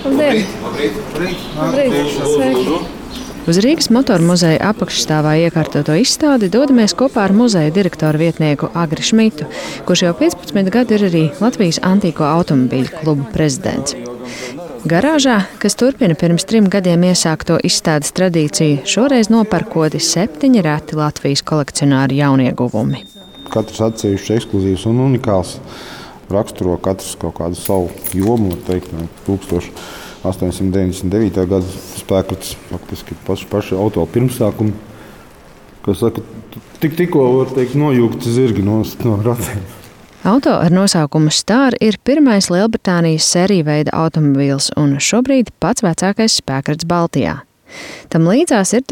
Labdien! Labrīt! Sveiki! Uz Rīgas motoru muzeja apakšstāvā iekārtoto izstādi dodamies kopā ar muzeja direktoru vietnieku Agri Šmitu, kurš jau 15 gadu ir arī Latvijas antīko automobīļu kluba prezidents. Garāžā, kas turpina pirms 3 gadiem iesākto izstādes tradīciju, šoreiz noparkoti 7 reti Latvijas kolekcionāru jaunieguvumi. Katrs atsevišķs ekskluzīvs un unikāls, raksturo katrs kaut kādu savu jomu, var teikt, 1899. gada spēkrats, faktiski paši auto pirmsākumi, kas saka, tikko var teikt nojūgti zirgi no ratiem. Auto ar nosaukumu Star ir pirmais Lielbritānijas sērija veida automobīls un šobrīd pats vecākais spēkrats Baltijā. Tam līdzās ir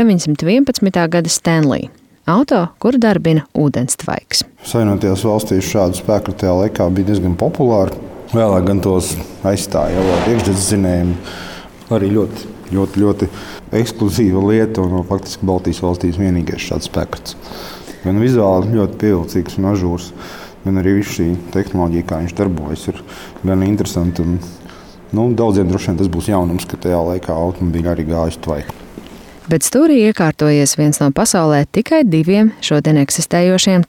1911. gada Stanley. Auto, kuru darbina ūdenstvaiks. Savienotajās valstīs šādu spēkratu tajā laikā bija diezgan populāri. Vēlāk gan tos aizstāja jau ar iekšdedzinējumu. Arī ļoti ekskluzīva lieta un faktiski Baltijas valstīs vienīgais šāds spēkrats. Gan vizuāli ļoti pievilcīgs un ažūrs, gan arī viss šī tehnoloģija, kā viņš darbojas, ir gan interesanti. Daudziem droši vien tas būs jaunums, ka tajā laikā automobīļi arī gāja uz tvaiku. Bet stūrī iekārtojies viens no pasaulē tikai 2 šodien eksistējošiem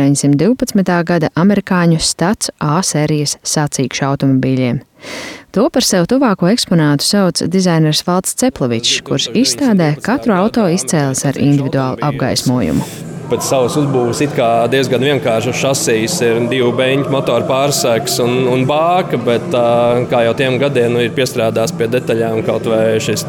1912. gada amerikāņu Stats A sērijas sacīkšu automobīļiem. To par sev tuvāko eksponātu sauc dizainers Valds Ceplovičs, kurš izstādē katru auto izcēlis ar individuālu apgaismojumu. Pēc savas uzbūves it kā diezgan vienkārša šasijas, ir 2 beņķu motoru pārsēks un bāka, bet kā jau tiem gadiem ir piestrādās pie detaļām kaut vai šis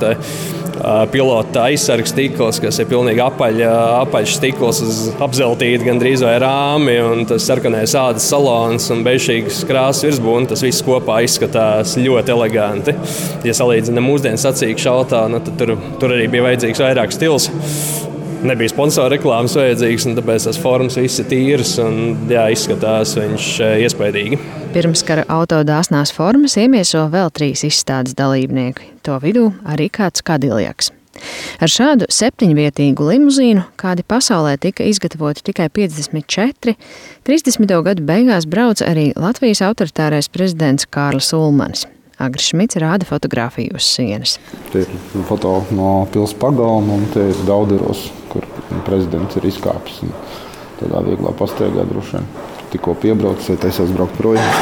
pilota aizsargs stikls, kas ir pilnīgi apaļš stikls uz apzeltīti gandrīz vai rāmi, un tas sarkanais ādas salons un beišīgas krāsas virsbūne, tas viss kopā izskatās ļoti eleganti. Ja salīdzinām mūsdienu sacīkšu auto, tad tur arī bija vajadzīgs vairāk stils. Nebija sponsora reklāmas vajadzīgs, un tāpēc tās formas viss ir tīras un izskatās viņš iespaidīgi. Pirmskara auto dāsnās formas iemieso vēl 3 izstādes dalībnieki. To vidū arī kāds Kadiljaks. Ar šādu 7-vietīgu limuzīnu, kādi pasaulē tika izgatavoti tikai 54, 30. gadu beigās brauca arī Latvijas autoritārais prezidents Kārlis Ulmanis. Agris Šmits rāda fotogrāfiju uz sienas. Te ir foto no pils pagalma un te ir Dauderos, kur prezidents ir izkāpis. Tādā vieglā pastaigā droši vien. Tikko piebraucis, vai taisās braukt projām.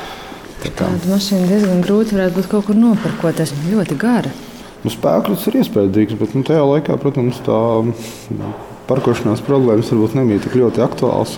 Tāda mašīna diezgan grūti varētu būt kaut kur noparkot, tas ļoti gara. Spēkrats ir iespējams, bet tajā laikā, protams, tā parkošanās problēmas varbūt nebija tik ļoti aktuāls.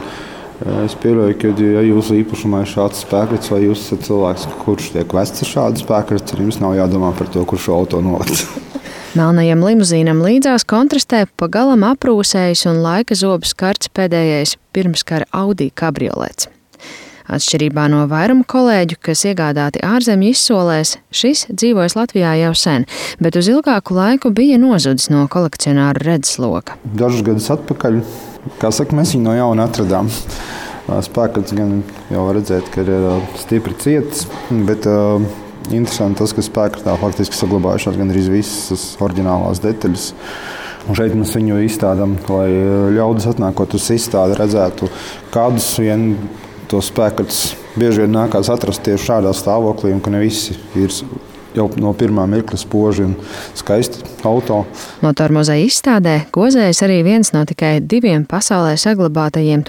Es pieļauju, ka, ja jūsu īpašumā ir šāds spēkrats, vai jūs esat cilvēks, kurš tiek vests ar šādu spēkrats, tad jums nav jādomā par to, kurš auto noliks. Melnajam limuzīnam līdzās kontrastē pagalam aprūsējis un laika zobus karts pēdējais pirmskara Audi kabriolets. Atšķirībā no vairuma kolēģu, kas iegādāti ārzemju izsolēs, šis dzīvojas Latvijā jau sen, bet uz ilgāku laiku bija nozudis no kolekcionāru redzesloka. Dažus gadus atpakaļ, kā saka, mēs viņu no jauna atradām. Spēkrats gan jau var redzēt, ka ir stipri cietis, bet interesanti tas, ka spēkratā faktiski saglabājušās gandrīz visas oriģinālās detaļas. Un šeit mēs viņu izstādām, lai ļaudis atnākot uz izstādi redzētu, kādus vien tos spēkrats bieži vien nākās atrast tieši šādā stāvoklī, un ka ne visi ir jau no pirmā mirkļa spoži un skaisti auto. Motoru muzeja izstādē gozējas arī viens no tikai 2 pasaulē saglabātajiem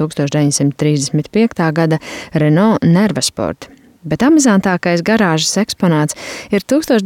1935. gada Renault Nervasport. Bet amizantākais garāžas eksponāts ir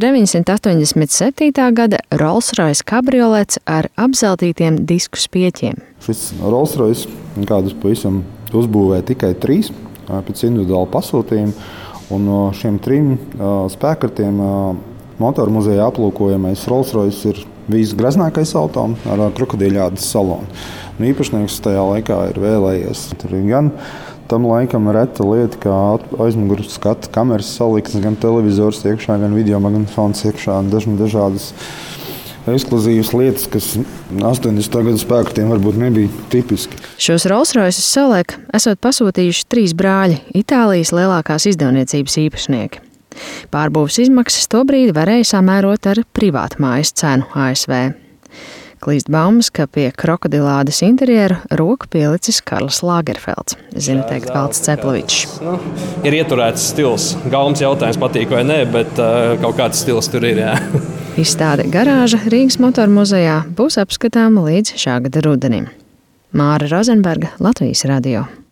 1987. gada Rolls-Royce kabriolets ar apzeltītiem disku spieķiem. Šis Rolls-Royce kādus pavisam uzbūvēja tikai 3 pēc individuāla pasūtījuma. Un no šiem 3 spēkratiem motoru muzeja aplūkojamais Rolls-Royce ir visgraznākais auto ar krokodīļādas salonu. Īpašnieks tajā laikā ir vēlējies. Tur ir gan tam laikam reta lieta, kā aizmugures skata kameras saliksnes, gan televizors iekšā, gan videomagnetofons iekšā, dažādas ekskluzīvas lietas, kas 80. gadu spēkratiem varbūt nebija tipiski. Šos Rolls-Royces savulaik esot pasūtījuši 3 brāļi, Itālijas lielākās izdevniecības īpašnieki. Pārbūves izmaksas tobrīd varēja samērot ar privātmājas cenu ASV. Klīst baumas, ka pie krokodilādes interjeru roku pielicis Karls Lagerfelds, zina teikt Valds Ceplevičs. Ir ieturēts stils. Gaumas jautājums patīk vai nē, bet kaut kāds stils tur ir, jā. Izstāde Garāža Rīgas motoru muzejā būs apskatāma līdz šā gada rudenim. Māra Rozenberga, Latvijas radio.